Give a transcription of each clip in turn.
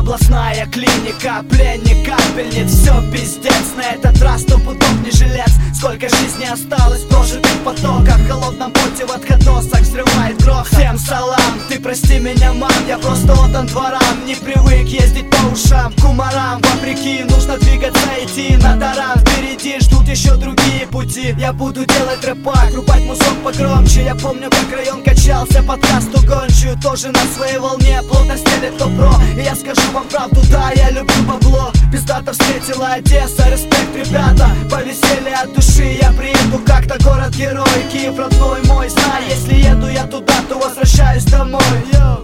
областная клиника, пленник, капельниц, все пиздец. На этот раз 100 пудов не жилец. Сколько жизни осталось в прожитых потоках, в холодном поте в отходосах взрывает грохот. Всем салам, ты прости меня, мам, я просто отдан дворам. Не привык ездить по ушам, к умарам. Вопреки, нужно двигаться, идти на таран. Впереди ждут еще другие пути. Я буду делать рэпак, рубать музон погромче. Я помню, как район качался, подкаст угончую. Тоже на своей волне, плотно стелет то-про. И я скажу вам правду, да, я люблю бабло. Пиздато встретила Одесса, респект, ребята. Повеселье от души, я приеду как-то, город-герой. Киев родной мой, знай, если еду я туда, то возвращаюсь домой. Йоу.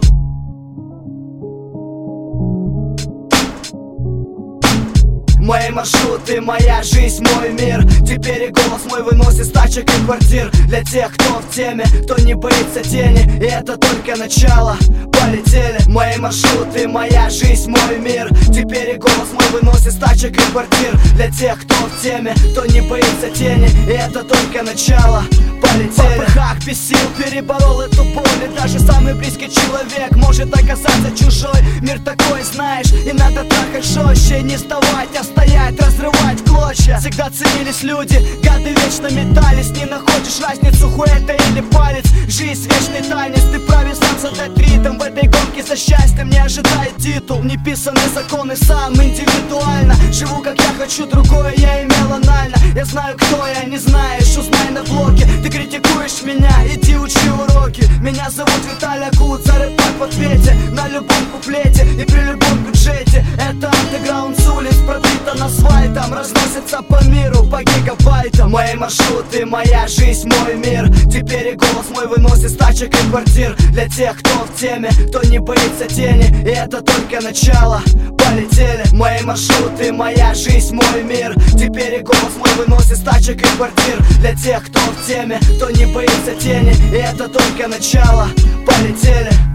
Мои маршруты, моя жизнь, мой мир. Теперь и голос мой выносит с тачек и квартир. Для тех, кто в теме, кто не боится тени. И это только начало, полетели. Мои маршруты, моя жизнь, мой мир. Теперь и голос мой выносит с тачек и квартир. Для тех, кто в теме, кто не боится тени. И это только начало, полетели. В попыхах бесил, переборол эту боль. И даже самый близкий человек может оказаться чужой. Мир такой, знаешь, и надо трахать жестче. Не вставать, а стоять, разрывать в клочья. Всегда ценились люди, гады вечно метались. Не находишь разницу, хуй это или палец. Жизнь вечный танец, ты правильно сам задать ритм. В этой гонке за счастьем не ожидает титул. Неписанные законы сам индивидуально. Живу как я хочу, другое я имел анально. Я знаю, кто я, не знаешь, узнай на блоке. Ты критикуешь меня, иди учи уроки. Меня зовут Виталий Акут, за рэпак в ответе. На любом куплете и при любом бюджете. Это андеграунд с улиц, пропитан асфальтом. Разносится по миру, по гигабайтам. Мои маршруты, моя жизнь, мой мир. Теперь и голос мой выносит с тачек и квартир. Для тех, кто в теме, кто не боится тени. И это только начало, полетели. Мои маршруты, моя жизнь, мой мир. Теперь и голос мой выносит с тачек и квартир. Для тех, кто в теме, кто не боится тени. И это только начало, полетели.